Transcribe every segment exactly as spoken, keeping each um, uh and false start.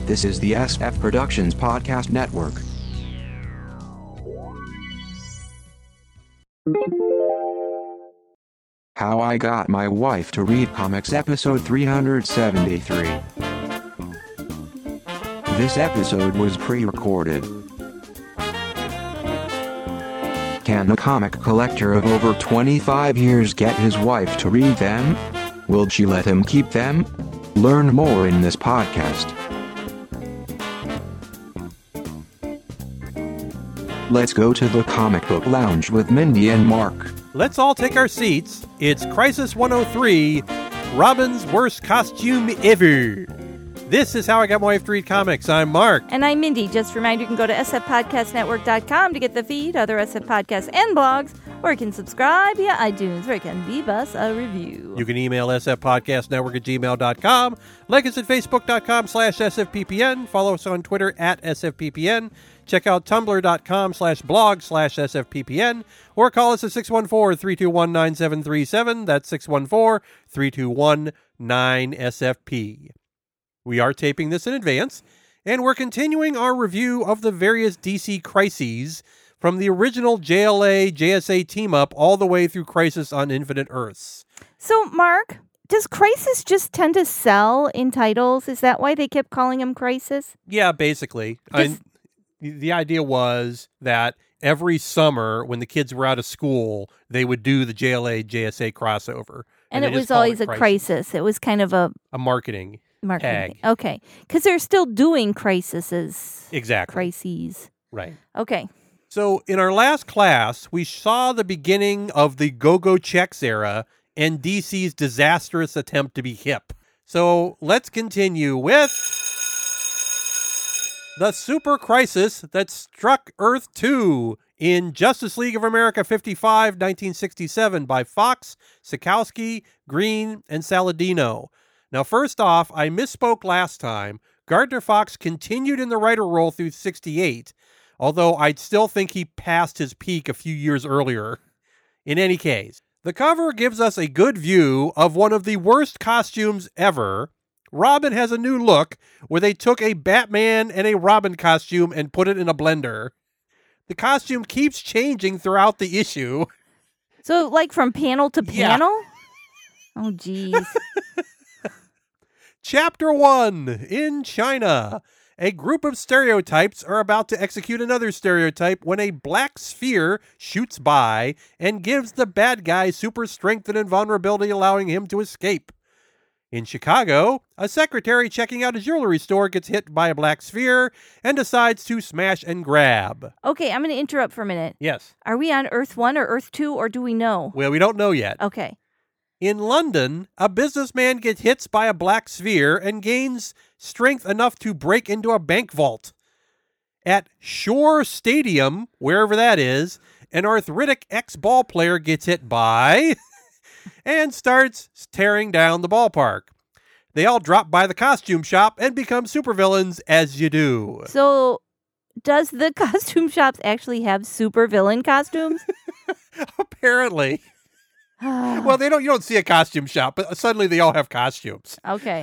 This is the S F Productions Podcast Network. How I Got My Wife to Read Comics, episode three hundred seventy-three. This episode was pre-recorded. Can a comic collector of over twenty-five years get his wife to read them? Will she let him keep them? Learn more in this podcast. Let's go to the comic book lounge with Mindy and Mark. Let's all take our seats. It's Crisis one oh three, Robin's worst costume ever. This is How I Got My Wife to Read Comics. I'm Mark. And I'm Mindy. Just a reminder, you can go to s f podcast network dot com to get the feed, other S F podcasts and blogs, or you can subscribe via iTunes, where you can leave us a review. You can email sfpodcastnetwork at gmail dot com, like us at facebook dot com slash sfppn, follow us on Twitter at sfppn, check out tumblr dot com slash blog slash sfppn, or call us at six one four, three two one, nine seven three seven. That's six one four, three two one, nine S F P. We are taping this in advance, and we're continuing our review of the various D C crises from the original J L A J S A team-up all the way through Crisis on Infinite Earths. So, Mark, does Crisis just tend to sell in titles? Is that why they kept calling them Crisis? Yeah, basically. I, the idea was that every summer when the kids were out of school, they would do the J L A J S A crossover. And, and it was always it a crisis. crisis. It was kind of a... A marketing Marketing. tag. Okay. Because they're still doing crises. Exactly. Crises. Right. Okay. So in our last class, we saw the beginning of the Go-Go Checks era and D C's disastrous attempt to be hip. So let's continue with the super crisis that struck Earth two in Justice League of America fifty-five, nineteen sixty-seven by Fox, Sikowski, Green, and Saladino. Now, first off, I misspoke last time. Gardner Fox continued in the writer role through sixty-eight, although I'd still think he passed his peak a few years earlier. In any case, the cover gives us a good view of one of the worst costumes ever. Robin has a new look where they took a Batman and a Robin costume and put it in a blender. The costume keeps changing throughout the issue. So, like from panel to Yeah. panel? Oh, geez. Chapter one, in China. A group of stereotypes are about to execute another stereotype when a black sphere shoots by and gives the bad guy super strength and invulnerability, allowing him to escape. In Chicago, a secretary checking out a jewelry store gets hit by a black sphere and decides to smash and grab. Okay, I'm going to interrupt for a minute. Yes. Are we on Earth one or Earth two, or do we know? Well, we don't know yet. Okay. In London, a businessman gets hit by a black sphere and gains strength enough to break into a bank vault. At Shore Stadium, wherever that is, an arthritic ex-ball player gets hit by and starts tearing down the ballpark. They all drop by the costume shop and become supervillains, as you do. So, does the costume shops actually have supervillain costumes? Apparently. Well, they don't. You don't see a costume shop, but suddenly they all have costumes. Okay.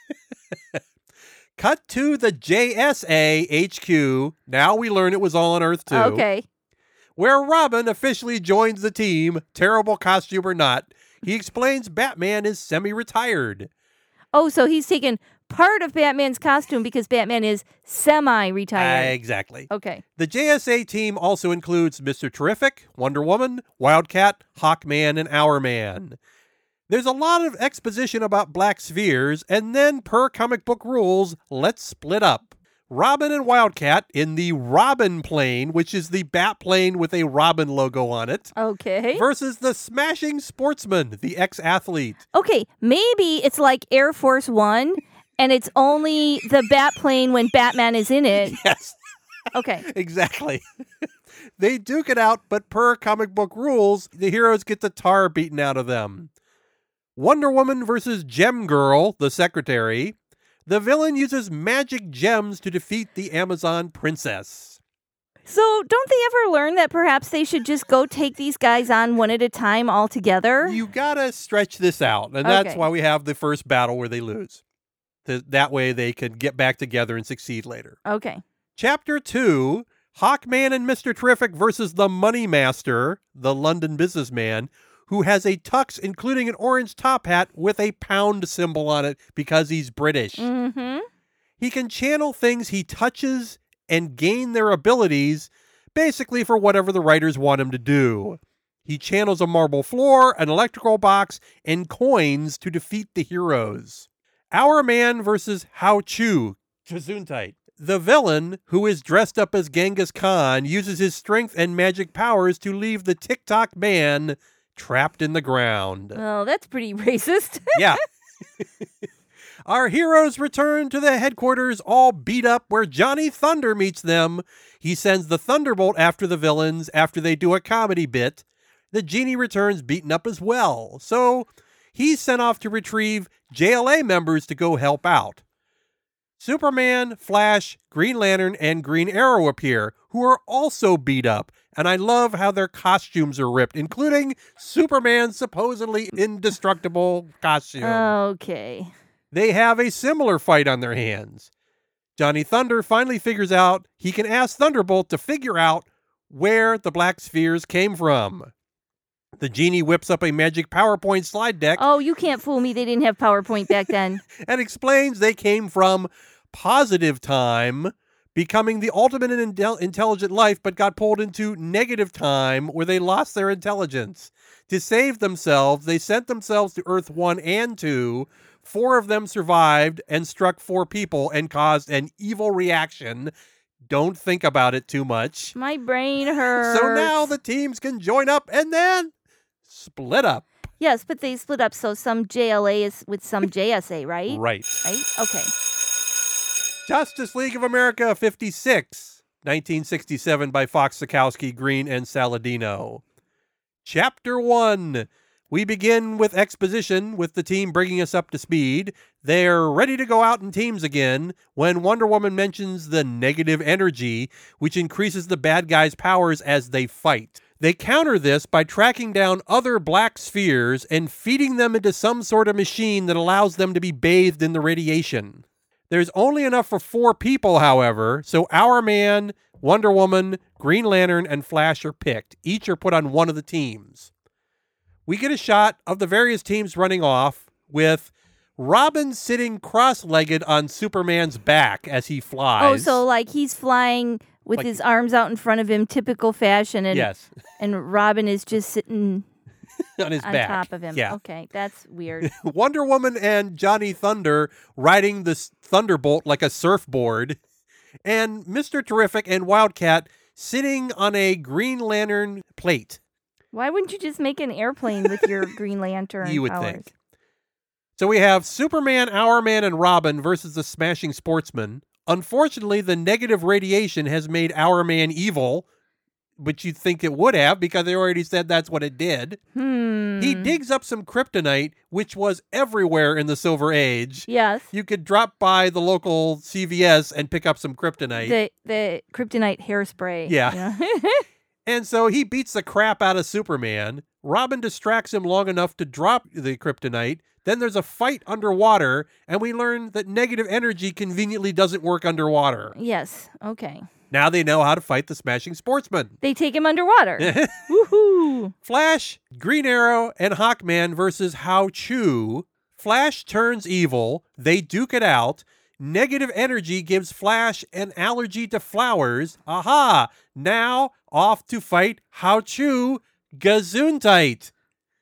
Cut to the J S A H Q. Now we learn it was all on Earth two. Okay. Where Robin officially joins the team, terrible costume or not. He explains Batman is semi-retired. Oh, so he's taken part of Batman's costume because Batman is semi-retired. Uh, exactly. Okay. The J S A team also includes Mister Terrific, Wonder Woman, Wildcat, Hawkman, and Hourman. There's a lot of exposition about black spheres, and then, per comic book rules, let's split up. Robin and Wildcat in the Robin plane, which is the bat plane with a Robin logo on it, Okay. versus the Smashing Sportsman, the ex-athlete. Okay, maybe it's like Air Force One, and it's only the bat plane when Batman is in it. Yes. Okay. Exactly. They duke it out, but per comic book rules, the heroes get the tar beaten out of them. Wonder Woman versus Gem Girl, the secretary. The villain uses magic gems to defeat the Amazon princess. So don't they ever learn that perhaps they should just go take these guys on one at a time all together? You gotta stretch this out, and Okay. that's why we have the first battle where they lose. Th- that way they could get back together and succeed later. Okay. Chapter two, Hawkman and Mister Terrific versus the Money Master, the London businessman, who has a tux including an orange top hat with a pound symbol on it because he's British. Mm-hmm. He can channel things he touches and gain their abilities basically for whatever the writers want him to do. He channels a marble floor, an electrical box, and coins to defeat the heroes. Our Man versus Hao Chu, Gesundheit. The villain, who is dressed up as Genghis Khan, uses his strength and magic powers to leave the TikTok man trapped in the ground. Well, that's pretty racist. Yeah. Our heroes return to the headquarters all beat up where Johnny Thunder meets them. He sends the Thunderbolt after the villains after they do a comedy bit. The genie returns beaten up as well. So he's sent off to retrieve J L A members to go help out. Superman, Flash, Green Lantern, and Green Arrow appear, who are also beat up. And I love how their costumes are ripped, including Superman's supposedly indestructible costume. Okay. They have a similar fight on their hands. Johnny Thunder finally figures out he can ask Thunderbolt to figure out where the black spheres came from. The genie whips up a magic PowerPoint slide deck Oh, you can't fool me. They didn't have PowerPoint back then. and explains they came from positive time, becoming the ultimate in intel- intelligent life, but got pulled into negative time where they lost their intelligence. To save themselves, they sent themselves to Earth one and two. Four of them survived and struck four people and caused an evil reaction. Don't think about it too much. My brain hurts. So now the teams can join up and then split up. Yes, but they split up, so some J L A is with some J S A, right? Right. Right? Okay. Justice League of America fifty-six, nineteen sixty-seven by Fox, Sikowski, Green, and Saladino. Chapter one. We begin with exposition, with the team bringing us up to speed. They're ready to go out in teams again when Wonder Woman mentions the negative energy, which increases the bad guys' powers as they fight. They counter this by tracking down other black spheres and feeding them into some sort of machine that allows them to be bathed in the radiation. There's only enough for four people, however, so Our Man, Wonder Woman, Green Lantern, and Flash are picked. Each are put on one of the teams. We get a shot of the various teams running off with Robin sitting cross-legged on Superman's back as he flies. Oh, so like he's flying with Like- his arms out in front of him, typical fashion, and Yes, and Robin is just sitting on his on back. top of him. Yeah. Okay, that's weird. Wonder Woman and Johnny Thunder riding the s- Thunderbolt like a surfboard. And Mister Terrific and Wildcat sitting on a Green Lantern plate. Why wouldn't you just make an airplane with your Green Lantern You would powers? think. So we have Superman, Our Man, and Robin versus the Smashing Sportsman. Unfortunately, the negative radiation has made Our Man evil, but you'd think it would have because they already said that's what it did. Hmm. He digs up some kryptonite, which was everywhere in the Silver Age. Yes. You could drop by the local C V S and pick up some kryptonite. The the kryptonite hairspray. Yeah. And so he beats the crap out of Superman. Robin distracts him long enough to drop the kryptonite. Then there's a fight underwater, and we learn that negative energy conveniently doesn't work underwater. Yes. Okay. Now they know how to fight the Smashing Sportsman. They take him underwater. Woohoo! Flash, Green Arrow, and Hawkman versus Hao Chu. Flash turns evil. They duke it out. Negative energy gives Flash an allergy to flowers. Aha! Now off to fight Hao Chu, Gesundheit.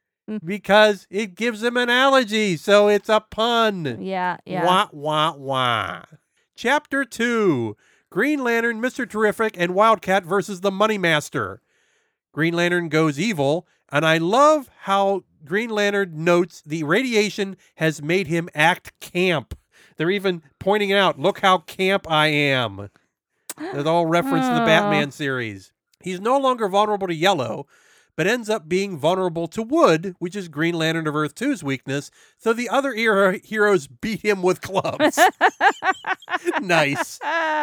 Because it gives him an allergy, so it's a pun. Yeah. Yeah. Wah, wah, wah. Chapter two. Green Lantern, Mister Terrific, and Wildcat versus the Money Master. Green Lantern goes evil, and I love how Green Lantern notes the radiation has made him act camp. They're even pointing out, look how camp I am. That's all reference to the Batman series. He's no longer vulnerable to yellow, but ends up being vulnerable to wood, which is Green Lantern of Earth two's weakness, so the other era heroes beat him with clubs. Nice.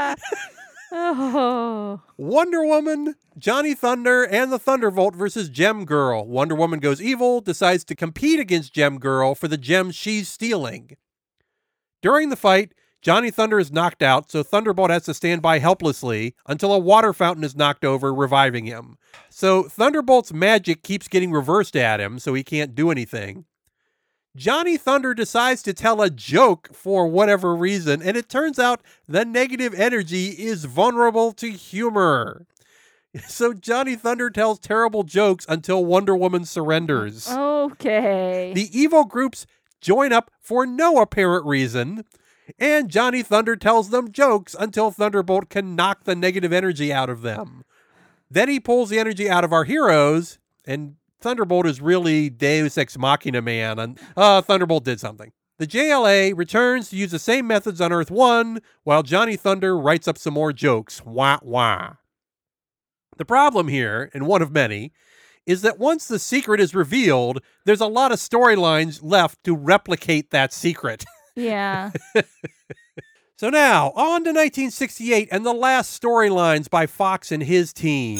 Oh. Wonder Woman, Johnny Thunder, and the Thunderbolt versus Gem Girl. Wonder Woman goes evil, decides to compete against Gem Girl for the gems she's stealing. During the fight, Johnny Thunder is knocked out, so Thunderbolt has to stand by helplessly until a water fountain is knocked over, reviving him. So Thunderbolt's magic keeps getting reversed at him, so he can't do anything. Johnny Thunder decides to tell a joke for whatever reason, and it turns out the negative energy is vulnerable to humor. So Johnny Thunder tells terrible jokes until Wonder Woman surrenders. Okay. The evil groups join up for no apparent reason, and Johnny Thunder tells them jokes until Thunderbolt can knock the negative energy out of them. Then he pulls the energy out of our heroes, and Thunderbolt is really Deus Ex Machina man, and uh, Thunderbolt did something. The J L A returns to use the same methods on Earth one, while Johnny Thunder writes up some more jokes. Wah, wah. The problem here, and one of many, is that once the secret is revealed, there's a lot of storylines left to replicate that secret. Yeah. So now, on to nineteen sixty-eight and the last storylines by Fox and his team.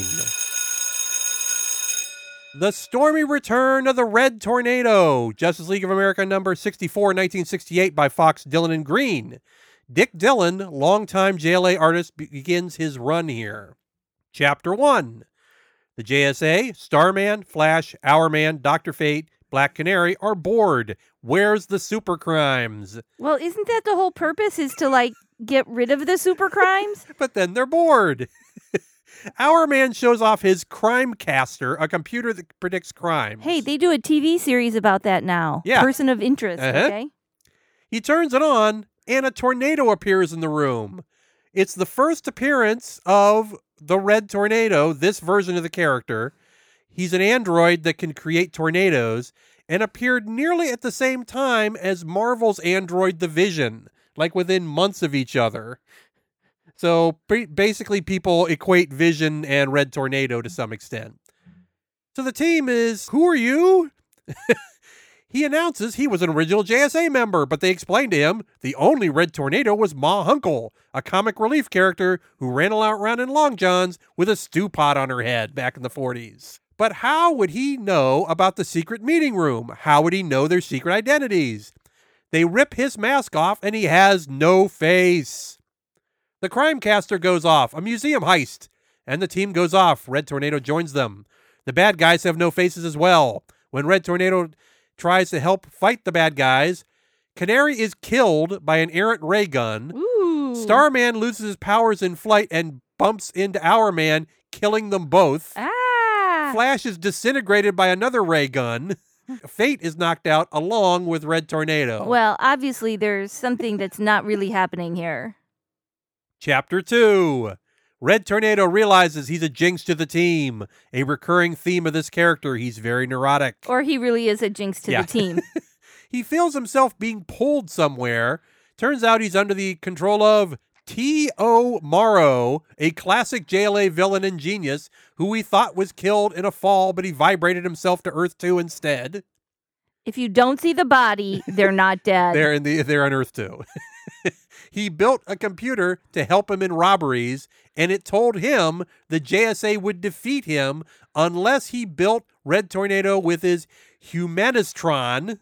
The Stormy Return of the Red Tornado, Justice League of America number sixty-four, nineteen sixty-eight by Fox, Dillon and Green. Dick Dillon, longtime J L A artist, begins his run here. Chapter one. The J S A, Starman, Flash, Hourman, Doctor Fate, Black Canary are bored. Where's the super crimes? Well, isn't that the whole purpose, is to, like, get rid of the super crimes? But then they're bored. Hourman shows off his Crimecaster, a computer that predicts crimes. Hey, they do a T V series about that now. Yeah. Person of interest, Uh-huh. okay? He turns it on, and a tornado appears in the room. It's the first appearance of the Red Tornado, this version of the character. He's an android that can create tornadoes, and appeared nearly at the same time as Marvel's android The Vision, like within months of each other. So pre- basically people equate Vision and Red Tornado to some extent. So the team is, who are you? He announces he was an original J S A member, but they explained to him the only Red Tornado was Ma Hunkel, a comic relief character who ran around in long johns with a stew pot on her head back in the forties. But how would he know about the secret meeting room? How would he know their secret identities? They rip his mask off and he has no face. The Crimecaster goes off, a museum heist, and the team goes off. Red Tornado joins them. The bad guys have no faces as well. When Red Tornado tries to help fight the bad guys, Canary is killed by an errant ray gun. Ooh. Starman loses his powers in flight and bumps into Hourman, killing them both. Ah. Flash is disintegrated by another ray gun. Fate is knocked out along with Red Tornado. Well, obviously there's something that's not really happening here. Chapter two. Red Tornado realizes he's a jinx to the team. A recurring theme of this character, he's very neurotic. Or he really is a jinx to Yeah. the team. He feels himself being pulled somewhere. Turns out he's under the control of T O Morrow, a classic J L A villain and genius who we thought was killed in a fall, but he vibrated himself to Earth two instead. If you don't see the body, they're not dead. They're in the they're on Earth two. He built a computer to help him in robberies, and it told him the J S A would defeat him unless he built Red Tornado with his Humanistron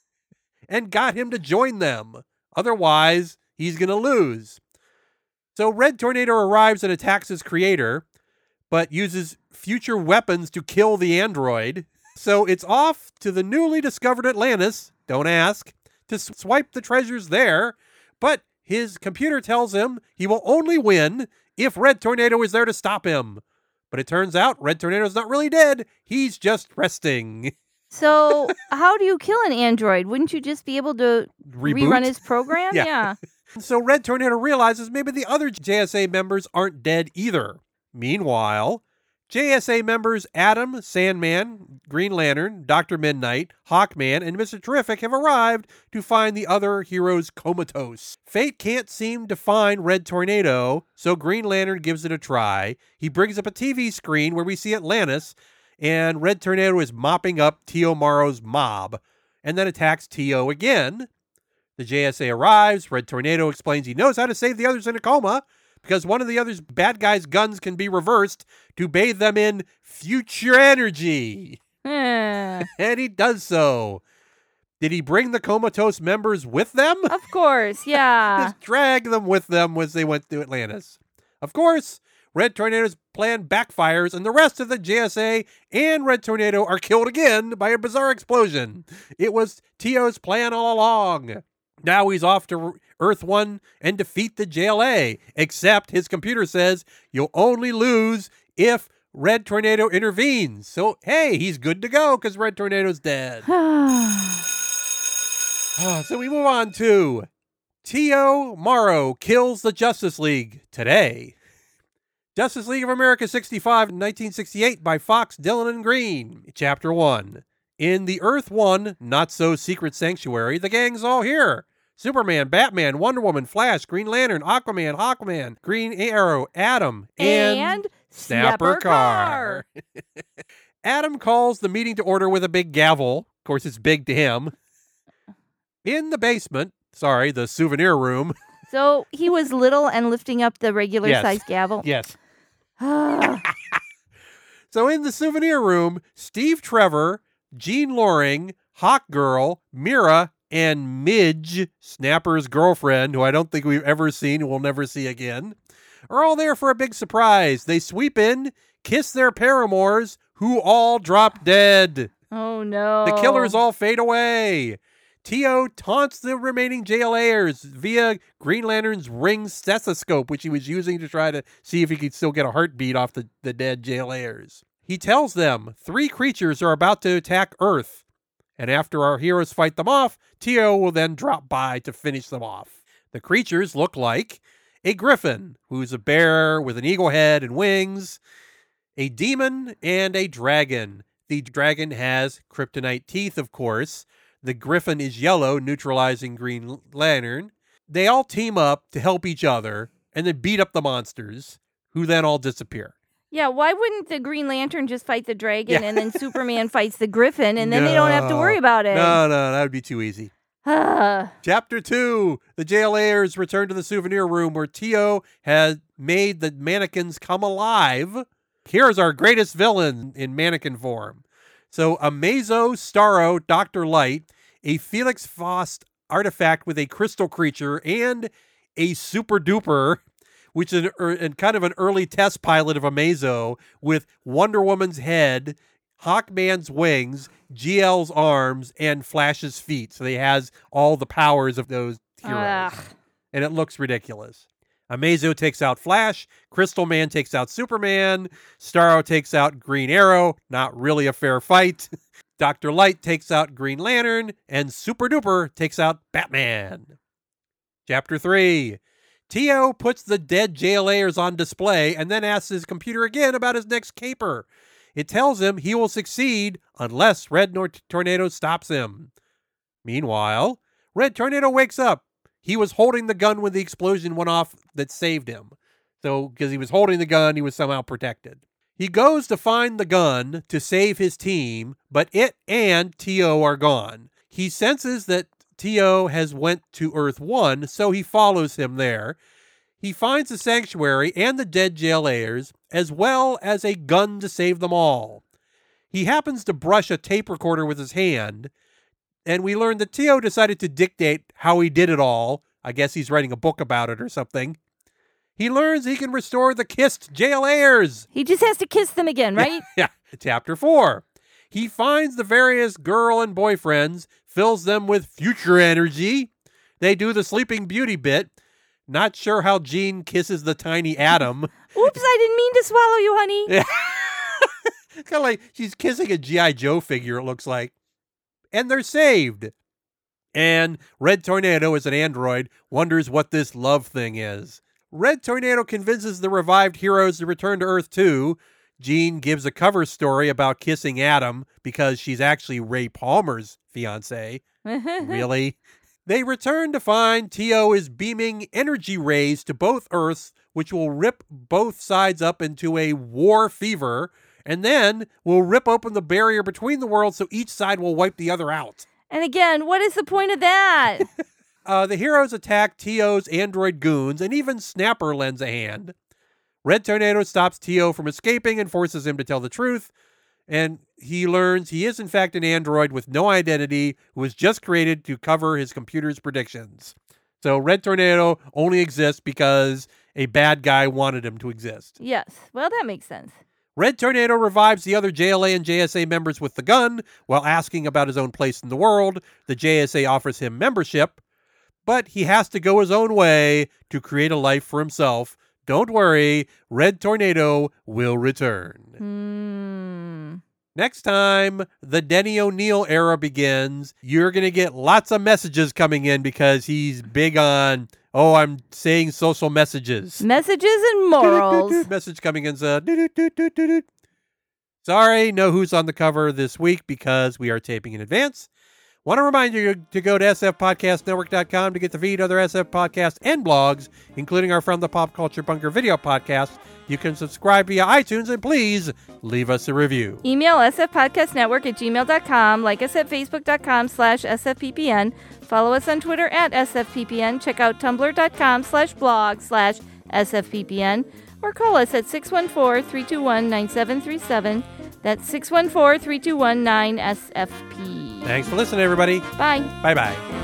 and got him to join them. Otherwise, he's going to lose. So Red Tornado arrives and attacks his creator, but uses future weapons to kill the android. So it's off to the newly discovered Atlantis, don't ask, to swipe the treasures there, but his computer tells him he will only win if Red Tornado is there to stop him. But it turns out Red Tornado's not really dead, he's just resting. So how do you kill an android? Wouldn't you just be able to Reboot? rerun his program? Yeah. yeah. So Red Tornado realizes maybe the other J S A members aren't dead either. Meanwhile, J S A members Adam, Sandman, Green Lantern, Doctor Midnight, Hawkman, and Mister Terrific have arrived to find the other heroes comatose. Fate can't seem to find Red Tornado, so Green Lantern gives it a try. He brings up a T V screen where we see Atlantis, and Red Tornado is mopping up T O Morrow's mob, and then attacks T O again. The J S A arrives. Red Tornado explains he knows how to save the others in a coma because one of the other's bad guys' guns can be reversed to bathe them in future energy. Eh. And he does so. Did he bring the comatose members with them? Of course, yeah. Just drag them with them as they went to Atlantis. Of course, Red Tornado's plan backfires, and the rest of the J S A and Red Tornado are killed again by a bizarre explosion. It was T O's plan all along. Now he's off to Earth one and defeat the J L A, except his computer says you'll only lose if Red Tornado intervenes. So, hey, he's good to go because Red Tornado's dead. So we move on to T O Morrow kills the Justice League today. Justice League of America sixty-five, nineteen sixty-eight by Fox, Dillon, and Green. Chapter one. In the Earth one not-so-secret sanctuary, the gang's all here. Superman, Batman, Wonder Woman, Flash, Green Lantern, Aquaman, Hawkman, Green Arrow, Adam, and, and Snapper Snapper Carr. Adam calls the meeting to order with a big gavel. Of course, it's big to him. In the basement, sorry, the souvenir room. So he was little and lifting up the regular Yes. size gavel. Yes. So in the souvenir room, Steve Trevor, Jean Loring, Hawk Girl, Mira, and Midge, Snapper's girlfriend, who I don't think we've ever seen and we'll never see again, are all there for a big surprise. They sweep in, kiss their paramours, who all drop dead. Oh, no. The killers all fade away. T O taunts the remaining J L A'ers via Green Lantern's ring stethoscope, which he was using to try to see if he could still get a heartbeat off the, the dead J L A'ers. He tells them three creatures are about to attack Earth, and after our heroes fight them off, T O will then drop by to finish them off. The creatures look like a griffin, who's a bear with an eagle head and wings, a demon, and a dragon. The dragon has kryptonite teeth, of course. The griffin is yellow, neutralizing Green Lantern. They all team up to help each other and then beat up the monsters, who then all disappear. Yeah, why wouldn't the Green Lantern just fight the dragon Yeah. and then Superman fights the griffin and then no. they don't have to worry about it? No, no, that would be too easy. Chapter two. The J L A'ers return to the souvenir room where T O has made the mannequins come alive. Here's our greatest villain in mannequin form. So Amazo, Starro, Doctor Light, a Felix Faust artifact with a crystal creature, and a Super Duper, which is an, er, kind of an early test pilot of Amazo with Wonder Woman's head, Hawkman's wings, G L's arms, and Flash's feet. So he has all the powers of those heroes. Ugh. And it looks ridiculous. Amazo takes out Flash, Crystal Man takes out Superman, Starro takes out Green Arrow, not really a fair fight. Doctor Light takes out Green Lantern, and Super Duper takes out Batman. Chapter three. T O puts the dead J L A'ers on display and then asks his computer again about his next caper. It tells him he will succeed unless Red Tornado stops him. Meanwhile, Red Tornado wakes up. He was holding the gun when the explosion went off that saved him. So, because he was holding the gun, he was somehow protected. He goes to find the gun to save his team, but it and T O are gone. He senses that T O has went to Earth one, so he follows him there. He finds the sanctuary and the dead J L A'ers, as well as a gun to save them all. He happens to brush a tape recorder with his hand, and we learn that T O decided to dictate how he did it all. I guess he's writing a book about it or something. He learns he can restore the kissed J L A'ers. He just has to kiss them again, right? Yeah. Chapter four. He finds the various girl and boyfriends, fills them with future energy. They do the Sleeping Beauty bit. Not sure how Jean kisses the tiny Atom. Oops, I didn't mean to swallow you, honey. It's kind of like she's kissing a G I. Joe figure, it looks like. And they're saved. And Red Tornado, as an android, wonders what this love thing is. Red Tornado convinces the revived heroes to return to Earth two. Jean gives a cover story about kissing Atom because she's actually Ray Palmer's fiancé. Really? They return to find T O is beaming energy rays to both Earths, which will rip both sides up into a war fever, and then will rip open the barrier between the worlds so each side will wipe the other out. And again, what is the point of that? uh, the heroes attack T O's android goons, and even Snapper lends a hand. Red Tornado stops T O from escaping and forces him to tell the truth. and he learns he is in fact an android with no identity who was just created to cover his computer's predictions. So Red Tornado only exists because a bad guy wanted him to exist. Yes. Well, that makes sense. Red Tornado revives the other J L A and J S A members with the gun while asking about his own place in the world. The J S A offers him membership, but he has to go his own way to create a life for himself. Don't worry, Red Tornado will return. Hmm. Next time the Denny O'Neil era begins, you're going to get lots of messages coming in because he's big on, oh, I'm saying social messages. Messages and morals. Message coming in. Uh, Sorry, no who's on the cover this week because we are taping in advance. Want to remind you to go to S F podcast network dot com to get the feed, other S F podcasts and blogs, including our From the Pop Culture Bunker video podcast. You can subscribe via iTunes, and please leave us a review. Email sfpodcastnetwork at gmail dot com. Like us at facebook dot com slash sfppn. Follow us on Twitter at sfppn. Check out tumblr dot com slash blog slash sfppn. Or call us at six one four, three two one, nine seven three seven. That's six one four, three two one, nine S F P. Thanks for listening, everybody. Bye. Bye-bye.